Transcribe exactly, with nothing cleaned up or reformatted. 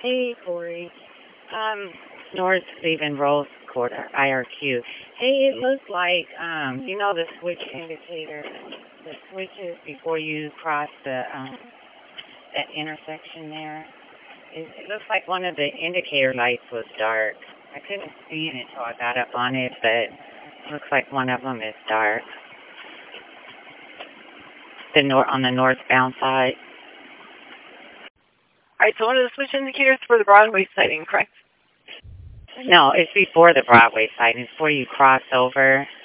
Hey, Corey. Um, North leaving Rose Quarter, I R Q. Hey, it looks like, um, you know the switch indicator, the switches before you cross the, um, that intersection there? It, it looks like one of the indicator lights was dark. I couldn't see it until I got up on it, but it looks like one of them is dark. The nor- on the northbound side. All right, so one of the switch indicators for the Broadway sighting, correct? No, it's before the Broadway side. It's before you cross over.